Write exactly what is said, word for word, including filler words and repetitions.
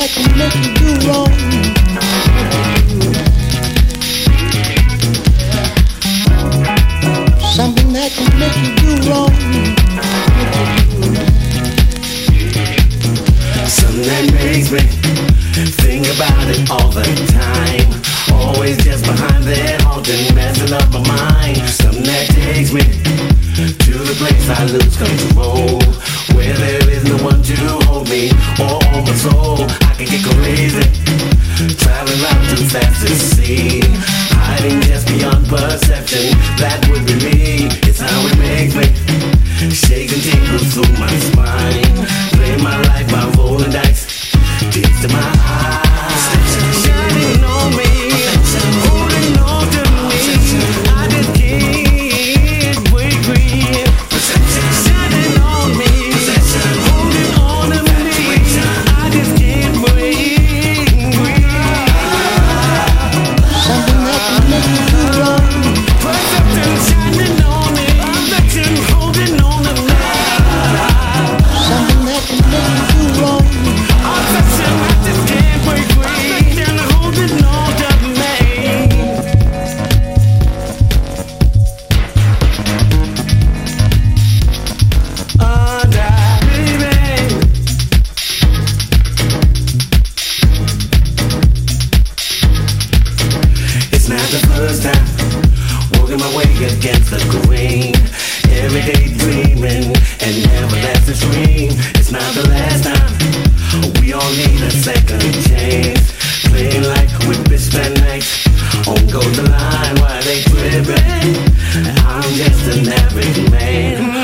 that can make you do wrong. Something that can make you do wrong. Something that makes me think about it all the time. Always just behind that haunting, messing up my mind. Something that takes me to the place I lose control, where there is no one to hold me or hold my soul. I can get crazy, traveling around too fast to see, hiding just beyond perception. That would be me. It's how it makes me shake and tingle through my spine. Play my life by rolling dice, tears to my eyes, shining on me, holding on to me. I just can't wait for you. Shining on me, holding on to me. I just can't wait. Something that can make you do wrong. Perception shining on me, affection holding on to me. Something that can make you do wrong. Affection, I just can't wait for affection holding on to me. Oh, die, baby. It's not the first time walking my way against the grain. Every day dreaming and never left a dream. It's not the last time. We all need a second chance. Playing like with Bisbee nights. On goes the line while they tripping. I'm just an average man.